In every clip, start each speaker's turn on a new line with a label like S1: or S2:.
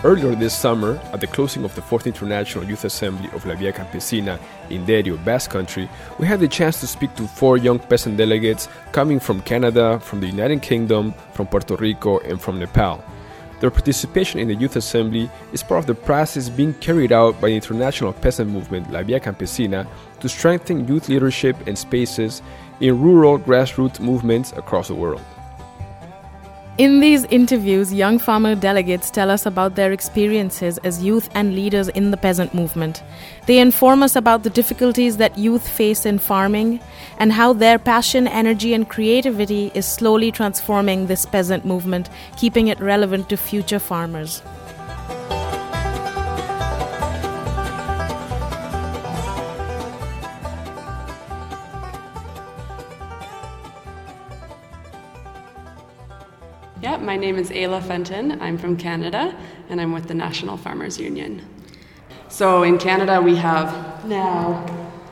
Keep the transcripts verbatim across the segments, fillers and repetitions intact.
S1: Earlier this summer, at the closing of the fourth International Youth Assembly of La Via Campesina in Derio, Basque Country, we had the chance to speak to four young peasant delegates coming from Canada, from the United Kingdom, from Puerto Rico, and from Nepal. Their participation in the Youth Assembly is part of the process being carried out by the international peasant movement La Via Campesina to strengthen youth leadership and spaces in rural grassroots movements across the world.
S2: In these interviews, young farmer delegates tell us about their experiences as youth and leaders in the peasant movement. They inform us about the difficulties that youth face in farming and how their passion, energy, and creativity is slowly transforming this peasant movement, keeping it relevant to future farmers.
S3: Yeah, my name is Ayla Fenton. I'm from Canada, and I'm with the National Farmers Union. So in Canada, we have now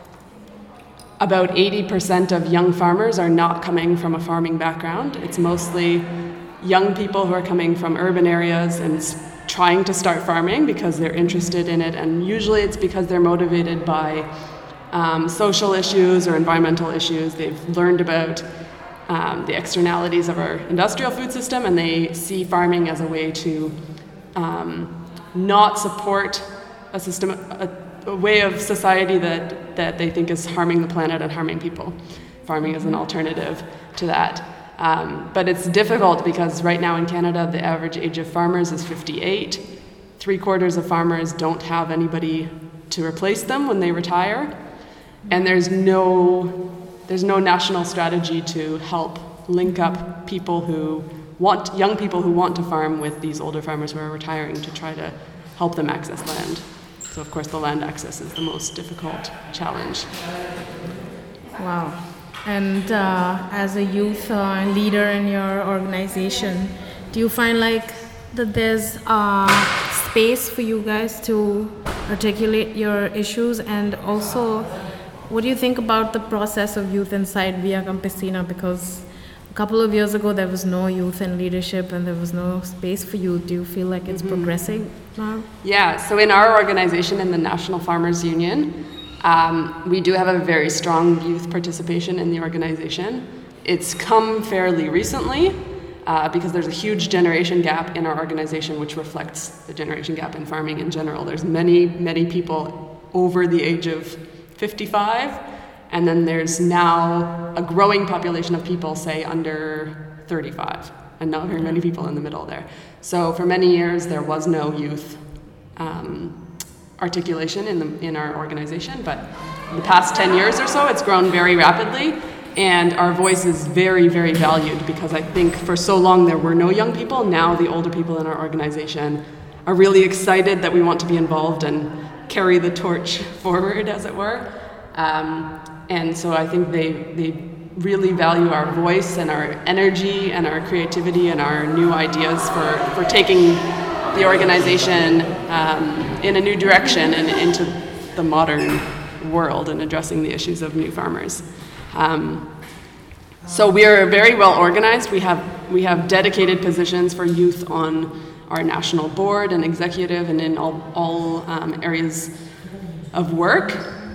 S3: about eighty percent of young farmers are not coming from a farming background. It's mostly young people who are coming from urban areas and trying to start farming because they're interested in it, and usually it's because they're motivated by um, social issues or environmental issues. They've learned about Um, the externalities of our industrial food system, and they see farming as a way to um, not support a system, a, a way of society that, that they think is harming the planet and harming people. Farming is an alternative to that. Um, but it's difficult because right now in Canada, the average age of farmers is fifty-eight. Three quarters of farmers don't have anybody to replace them when they retire. And there's no There's no national strategy to help link up people who want, young people who want to farm with these older farmers who are retiring to try to help them access land. So of course the land access is the most difficult challenge.
S2: Wow. And uh, as a youth uh, leader in your organization, do you find like that there's uh, space for you guys to articulate your issues? And also, what do you think about the process of youth inside Via Campesina? Because a couple of years ago, there was no youth in leadership and there was no space for youth. Do you feel like it's mm-hmm. progressing now?
S3: Yeah, so in our organization, in the National Farmers Union, um, we do have a very strong youth participation in the organization. It's come fairly recently uh, because there's a huge generation gap in our organization, which reflects the generation gap in farming in general. There's many, many people over the age of fifty-five, and then there's now a growing population of people, say, under thirty-five, and not very many people in the middle there. So for many years, there was no youth um, articulation in, the, in our organization, but in the past ten years or so, it's grown very rapidly, and our voice is very, very valued, because I think for so long there were no young people. Now the older people in our organization are really excited that we want to be involved and carry the torch forward, as it were. Um, and so I think they, they really value our voice and our energy and our creativity and our new ideas for, for taking the organization um, in a new direction and into the modern world and addressing the issues of new farmers. Um, so we are very well organized. We have, we have dedicated positions for youth on our national board and executive and in all, all um, areas of work.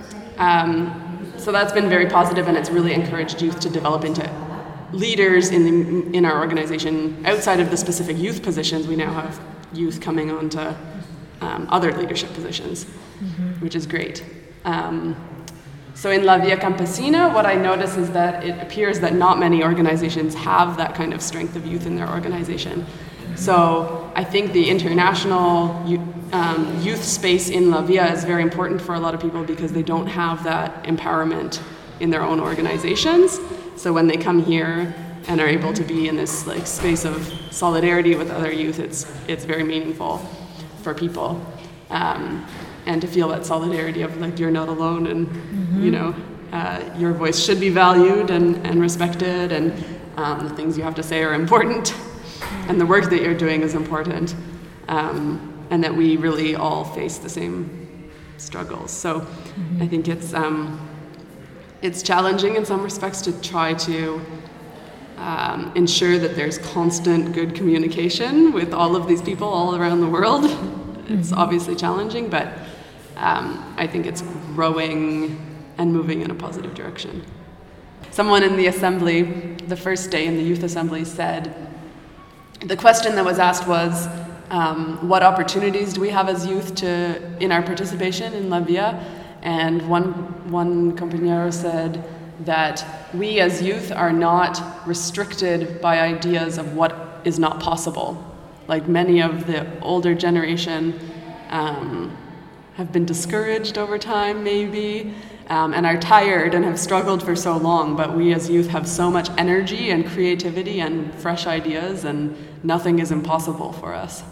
S3: Um, so that's been very positive, and it's really encouraged youth to develop into leaders in, the, in our organization. Outside of the specific youth positions, we now have youth coming on to um, other leadership positions, mm-hmm. which is great. Um, so in La Via Campesina, what I notice is that it appears that not many organizations have that kind of strength of youth in their organization. So I think the international um, youth space in La Via is very important for a lot of people because they don't have that empowerment in their own organizations. So when they come here and are able to be in this like space of solidarity with other youth, it's it's very meaningful for people, um, and to feel that solidarity of like you're not alone, and mm-hmm. you know uh, your voice should be valued and, and respected, and um, the things you have to say are important. And the work that you're doing is important, um, and that we really all face the same struggles. So mm-hmm. I think it's um, it's challenging in some respects to try to um, ensure that there's constant good communication with all of these people all around the world. It's mm-hmm. obviously challenging, but um, I think it's growing and moving in a positive direction. Someone in the assembly, the first day in the youth assembly, said, the question that was asked was, um, what opportunities do we have as youth to in our participation in La Via? And one, one compañero said that we as youth are not restricted by ideas of what is not possible. Like many of the older generation um, have been discouraged over time, maybe, um, and are tired and have struggled for so long, but we as youth have so much energy and creativity and fresh ideas, and nothing is impossible for us.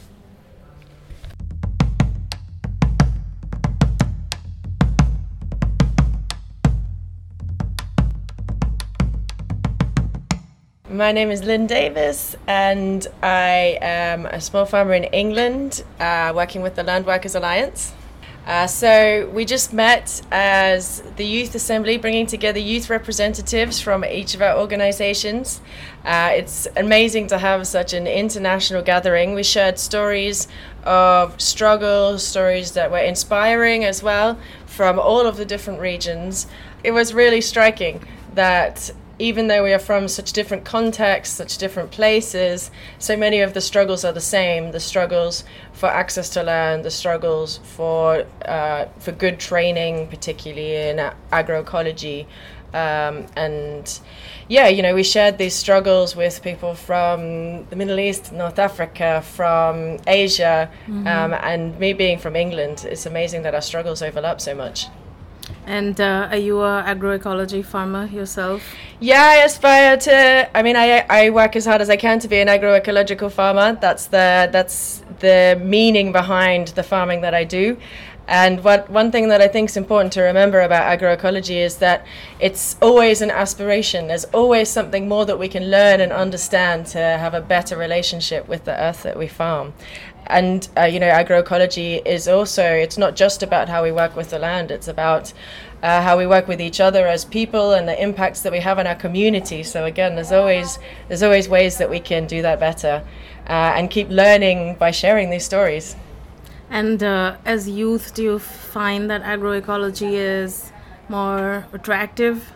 S4: My name is Lynn Davis, and I am a small farmer in England, uh, working with the Land Workers Alliance. Uh, so we just met as the Youth Assembly, bringing together youth representatives from each of our organizations. Uh, it's amazing to have such an international gathering. We shared stories of struggle, stories that were inspiring as well, from all of the different regions. It was really striking that even though we are from such different contexts, such different places, so many of the struggles are the same. The struggles for access to land, the struggles for uh, for good training, particularly in agroecology. Um, and yeah, you know, we shared these struggles with people from the Middle East, North Africa, from Asia, mm-hmm. um, and me being from England, it's amazing that our struggles overlap so much.
S2: And uh, are you a agroecology farmer yourself?
S4: Yeah, I aspire to. I mean, I I work as hard as I can to be an agroecological farmer. That's the that's the meaning behind the farming that I do. And what one thing that I think is important to remember about agroecology is that it's always an aspiration. There's always something more that we can learn and understand to have a better relationship with the earth that we farm. And, uh, you know, agroecology is also, it's not just about how we work with the land, it's about uh, how we work with each other as people and the impacts that we have on our community. So again, there's always there's always ways that we can do that better uh, and keep learning by sharing these stories.
S2: And uh, as youth, do you find that agroecology is more attractive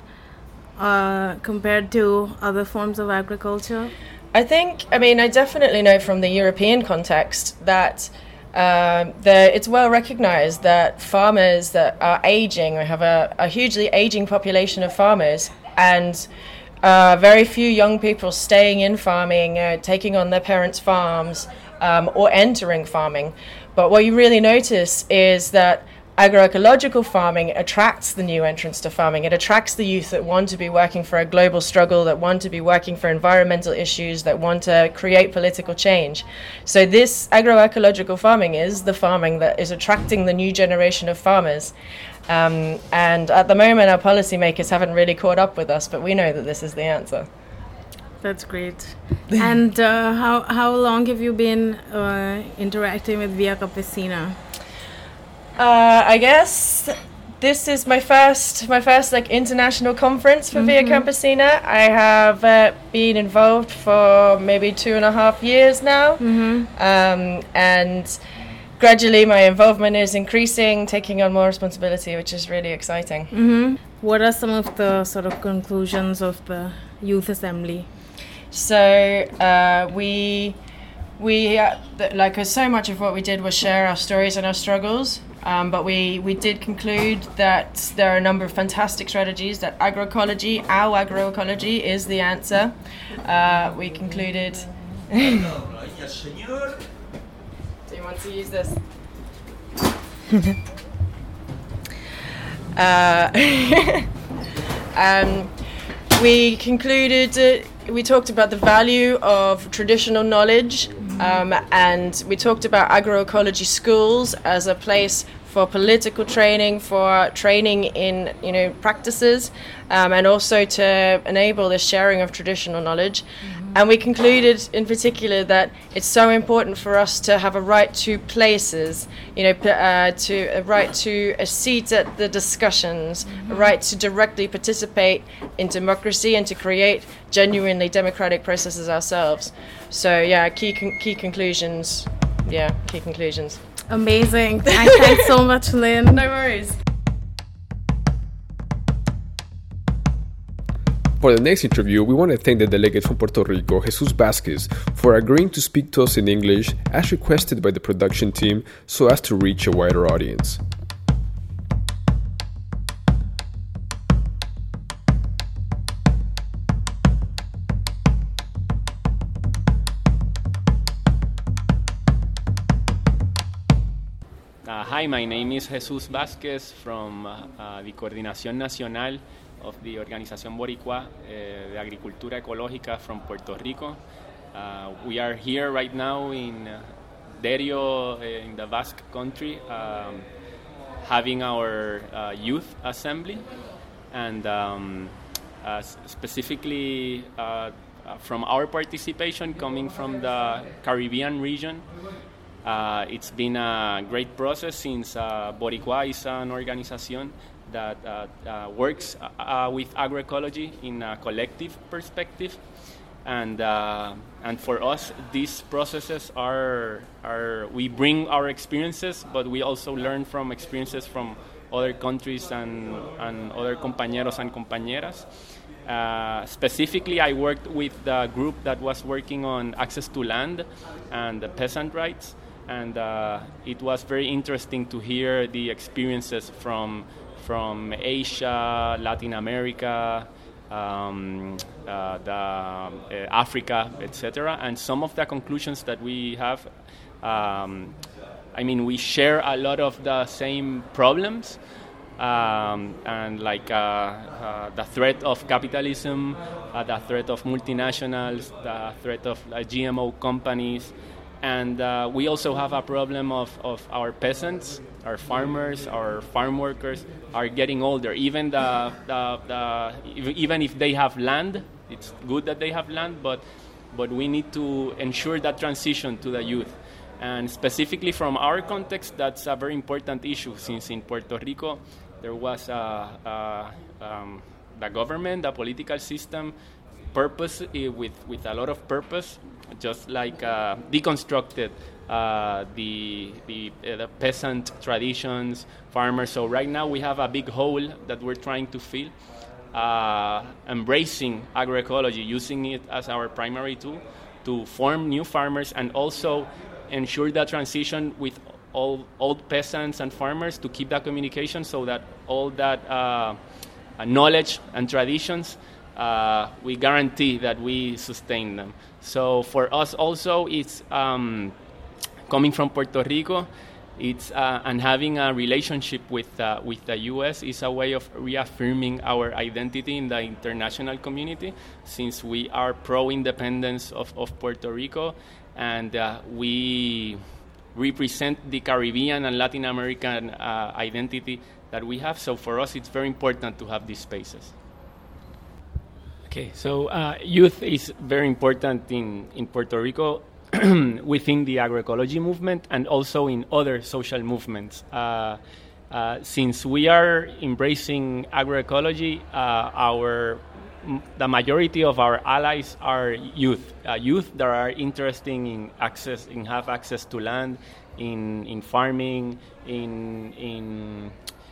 S2: uh, compared to other forms of agriculture?
S4: I think, I mean, I definitely know from the European context that um, the, it's well recognized that farmers that are aging, we have a, a hugely aging population of farmers, and uh, very few young people staying in farming, uh, taking on their parents' farms, um, or entering farming. But what you really notice is that agroecological farming attracts the new entrants to farming. It attracts the youth that want to be working for a global struggle, that want to be working for environmental issues, that want to create political change. So this agroecological farming is the farming that is attracting the new generation of farmers. Um, and at the moment, our policymakers haven't really caught up with us, but we know that this is the answer.
S2: That's great. And uh, how how long have you been uh, interacting with Via Campesina?
S4: Uh, I guess this is my first, my first like international conference for mm-hmm. Via Campesina. I have uh, been involved for maybe two and a half years now, mm-hmm. um, and gradually my involvement is increasing, taking on more responsibility, which is really exciting.
S2: Mm-hmm. What are some of the sort of conclusions of the Youth Assembly?
S4: So uh, we we uh, th- like uh, so much of what we did was share our stories and our struggles. Um, but we, we did conclude that there are a number of fantastic strategies, that agroecology, our agroecology, is the answer. Uh, we concluded... Do you want to use this? uh, um, we concluded, uh, we talked about the value of traditional knowledge. Um, and we talked about agroecology schools as a place for political training, for training in, you know, practices, um, and also to enable the sharing of traditional knowledge. Mm-hmm. And we concluded in particular that it's so important for us to have a right to places, you know, uh, to a right to a seat at the discussions, mm-hmm. a right to directly participate in democracy and to create genuinely democratic processes ourselves. So yeah, key con- key conclusions. Yeah, key conclusions.
S2: Amazing. I thank so much, Lynn.
S4: No worries.
S1: For the next interview, we want to thank the delegate from Puerto Rico, Jesus Vasquez, for agreeing to speak to us in English as requested by the production team so as to reach a wider audience.
S5: Uh, hi, my name is Jesus Vasquez from uh, uh, the Coordinación Nacional of the Organización Boricua uh, de Agricultura Ecológica from Puerto Rico. Uh, we are here right now in uh, Derio, uh, in the Basque Country, um, having our uh, youth assembly, and um, uh, specifically uh, from our participation coming from the Caribbean region. Uh, it's been a great process since uh, Boricua is an organization that uh, uh, works uh, with agroecology in a collective perspective, and uh, and for us these processes are are we bring our experiences, but we also learn from experiences from other countries and and other compañeros and compañeras. Uh, specifically, I worked with the group that was working on access to land and the peasant rights. And uh, it was very interesting to hear the experiences from from Asia, Latin America, um, uh, the, uh, Africa, et cetera. And some of the conclusions that we have, um, I mean, we share a lot of the same problems, um, and like uh, uh, the threat of capitalism, uh, the threat of multinationals, the threat of uh, G M O companies. And uh, we also have a problem of, of our peasants, our farmers, our farm workers are getting older. Even the, the, the even if they have land, it's good that they have land, but but we need to ensure that transition to the youth. And specifically from our context, that's a very important issue, since in Puerto Rico there was a, a, um, the government, the political system, purpose uh, with with a lot of purpose, just like uh, deconstructed uh, the the, uh, the peasant traditions, farmers. So right now we have a big hole that we're trying to fill, uh, embracing agroecology, using it as our primary tool to form new farmers, and also ensure that transition with all old peasants and farmers to keep that communication, so that all that uh, knowledge and traditions, Uh, we guarantee that we sustain them. So for us also, it's um, coming from Puerto Rico, it's uh, and having a relationship with uh, with the U S is a way of reaffirming our identity in the international community, since we are pro-independence of, of Puerto Rico, and uh, we represent the Caribbean and Latin American uh, identity that we have. So for us, it's very important to have these spaces. Okay, so uh, youth is very important in, in Puerto Rico within the agroecology movement and also in other social movements. Uh, uh, since we are embracing agroecology, uh, our the majority of our allies are youth, uh, youth that are interested in access, in have access to land, in in farming, in in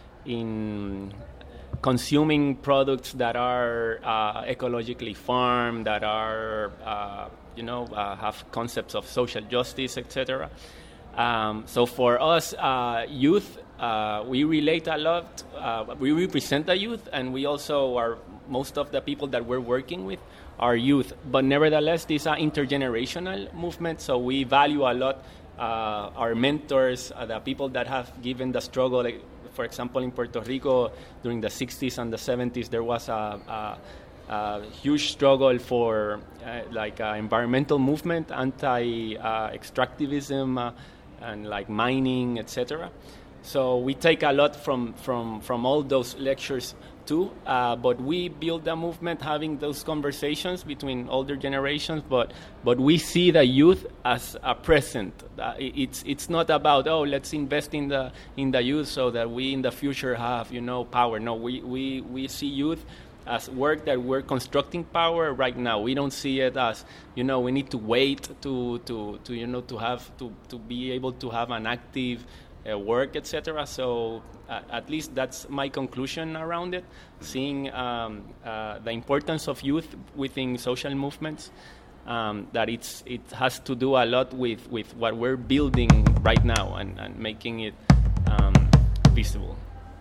S5: in consuming products that are uh, ecologically farmed, that are, uh, you know, uh, have concepts of social justice, et cetera. Um, so for us, uh, youth, uh, we relate a lot. Uh, we represent the youth, and we also are, most of the people that we're working with are youth. But nevertheless, this is an intergenerational movement, so we value a lot uh, our mentors, uh, the people that have given the struggle. Like, for example, in Puerto Rico, during the sixties and the seventies, there was a, a, a huge struggle for uh, like uh, environmental movement, anti-extractivism, uh, uh, and like mining, et cetera. So we take a lot from from from all those lectures too. Uh, but we build a movement having those conversations between older generations. But but we see the youth as a present. Uh, it's it's not about, oh, let's invest in the in the youth so that we in the future have, you know, power. No, we we we see youth as work that we're constructing power right now. We don't see it as, you know, we need to wait to to, to you know to have to, to be able to have an active uh, work, et cetera. So uh, at least that's my conclusion around it. Seeing um, uh, the importance of youth within social movements, um, that it's it has to do a lot with, with what we're building right now and, and making it um, visible.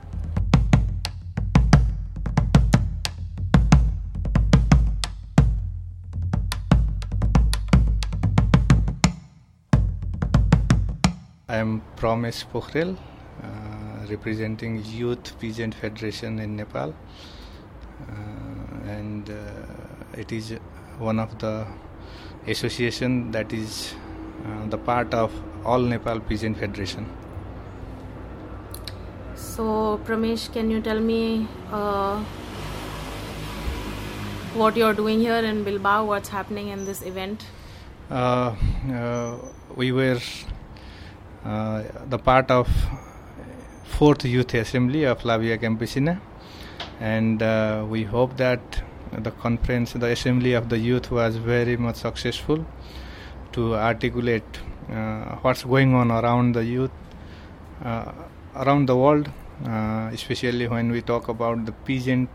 S6: I am Pramesh Pokhrel, uh, representing Youth Peasant Federation in Nepal, uh, and uh, it is one of the association that is uh, the part of All Nepal Peasant Federation.
S2: So Pramesh, can you tell me uh, what you're doing here in Bilbao? What's happening in this event?
S6: Uh, uh, we were Uh, the part of fourth Youth Assembly of La Via Campesina, and uh, we hope that the conference, the Assembly of the Youth was very much successful to articulate uh, what's going on around the youth, uh, around the world, uh, especially when we talk about the peasant,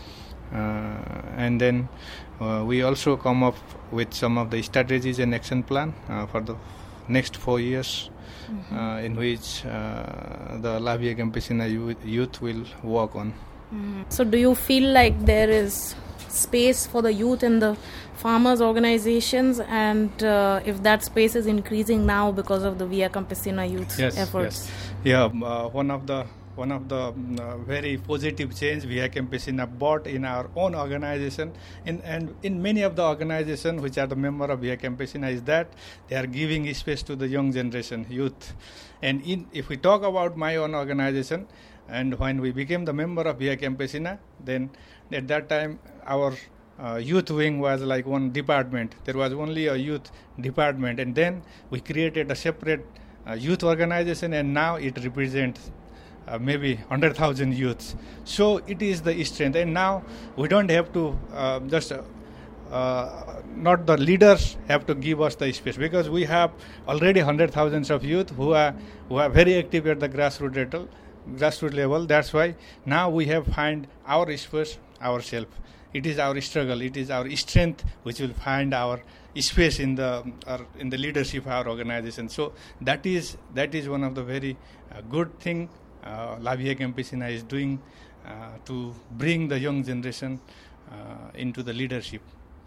S6: uh, and then uh, we also come up with some of the strategies and action plan uh, for the next four years. Mm-hmm. Uh, in which uh, the La Via Campesina youth will work on.
S2: Mm-hmm. So do you feel like there is space for the youth in the farmers' organizations, and uh, if that space is increasing now because of the Via Campesina youth
S6: yes,
S2: efforts?
S6: Yes. Yeah, uh, one of the one of the uh, very positive change Via Campesina brought in our own organization in, and in many of the organizations which are the member of Via Campesina is that they are giving space to the young generation, youth. And in, if we talk about my own organization, and when we became the member of Via Campesina, then at that time our uh, youth wing was like one department. There was only a youth department, and then we created a separate uh, youth organization, and now it represents Uh, maybe one hundred thousand youths. So it is the strength. And now we don't have to uh, just, uh, uh, not the leaders have to give us the space, because we have already one hundred thousands of youth who are who are very active at the grassroots level. Grassroots level. That's why now we have find our space ourselves. It is our struggle. It is our strength which will find our space in the uh, in the leadership of our organization. So that is that is one of the very uh, good thing Uh, La Via Campesina is doing uh, to bring the young generation uh, into the leadership.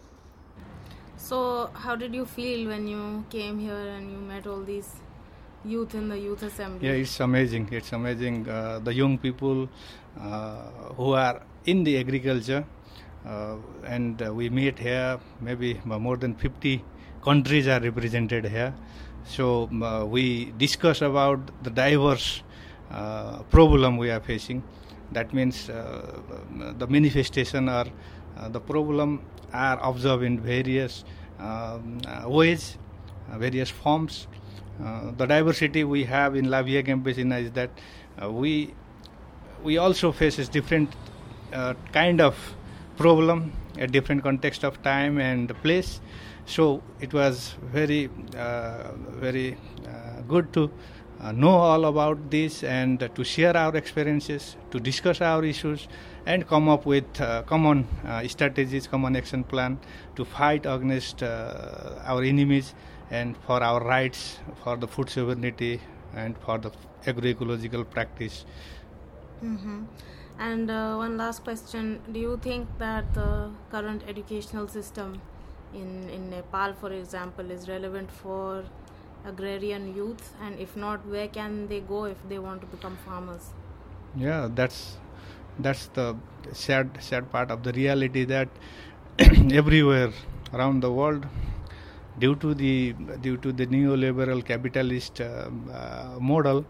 S2: So how did you feel when you came here and you met all these youth in the Youth Assembly?
S6: Yeah, it's amazing. It's amazing. Uh, the young people uh, who are in the agriculture, uh, and uh, we meet here, maybe more than fifty countries are represented here. So uh, we discuss about the diverse Uh, problem we are facing. That means uh, the manifestation or uh, the problem are observed in various um, uh, ways, uh, various forms. Uh, the diversity we have in La Via Campesina is that uh, we we also faces different uh, kind of problem at different context of time and place. So it was very uh, very uh, good to Uh, know all about this, and uh, to share our experiences, to discuss our issues, and come up with uh, common uh, strategies, common action plan to fight against uh, our enemies and for our rights, for the food sovereignty, and for the agroecological practice.
S2: Mm-hmm. And uh, one last question: do you think that the current educational system in in Nepal, for example, is relevant for agrarian youth, and if not, where can they go if they want to become farmers?
S6: Yeah, that's that's the sad sad part of the reality, that everywhere around the world, due to the due to the neoliberal capitalist uh, uh, model,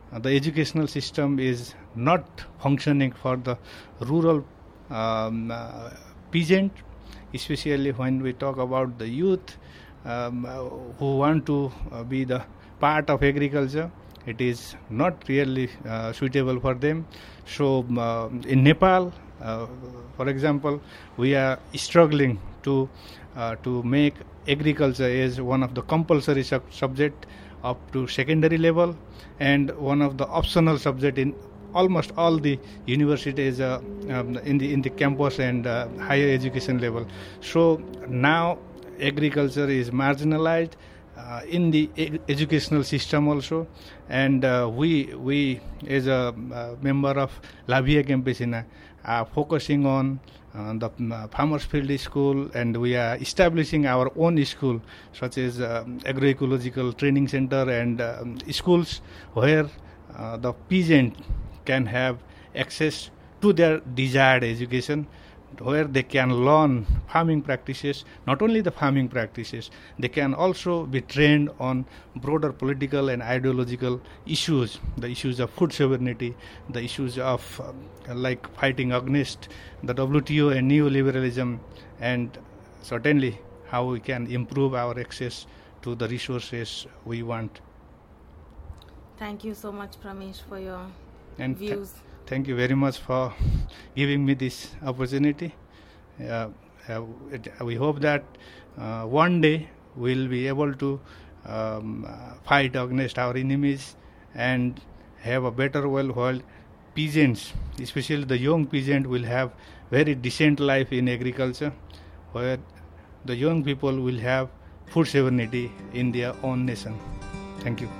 S6: uh, the educational system is not functioning for the rural um, uh, peasant, especially when we talk about the youth um, uh, who want to uh, be the part of agriculture. It is not really uh, suitable for them. So uh, in Nepal, uh, for example, we are struggling to uh, to make agriculture as one of the compulsory sub- subject up to secondary level, and one of the optional subject in almost all the universities uh, um, in the in the campus and uh, higher education level. So now agriculture is marginalized uh, in the e- educational system also, and uh, we we as a uh, member of La Via Campesina are focusing on uh, the uh, Farmers Field School, and we are establishing our own school, such as uh, agroecological training center and uh, schools where uh, the peasant can have access to their desired education, where they can learn farming practices. Not only the farming practices, they can also be trained on broader political and ideological issues, the issues of food sovereignty, the issues of uh, like fighting against the W T O and neoliberalism, and certainly how we can improve our access to the resources we want.
S2: Thank you so much, Pramesh, for your
S6: And
S2: views.
S6: th- thank you very much for giving me this opportunity. Uh, uh, it, we hope that uh, one day we'll be able to um, uh, fight against our enemies and have a better world where peasants, especially the young peasant, will have very decent life in agriculture, where the young people will have food sovereignty in their own nation. Thank you.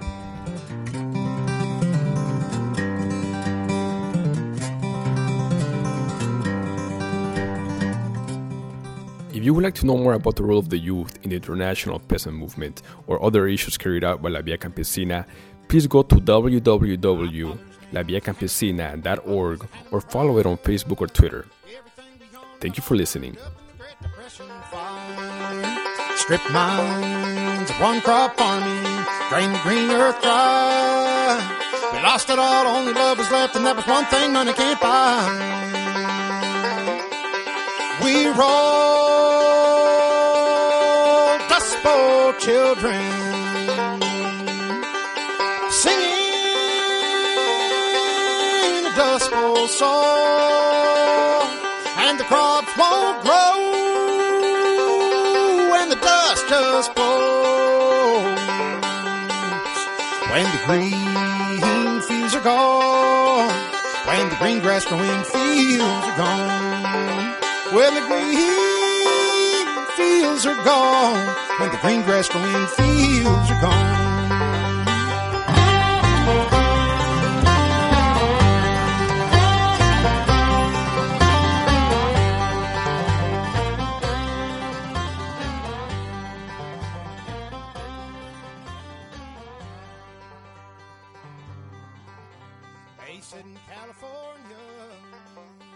S1: If you would like to know more about the role of the youth in the international peasant movement or other issues carried out by La Via Campesina, please go to w w w dot la via campesina dot org or follow it on Facebook or Twitter. Thank you for listening.
S7: Strip mines, one crop farming, drain the green earth dry. We lost it all, only love was left, and that was one thing money can't buy. We roll Dust Bowl children, singing the Dust Bowl song, and the crops won't grow, and the dust just blows. When the green fields are gone, when the green grass growing fields are gone, when the green fields are gone, when the green grass growing fields are gone. Based in California.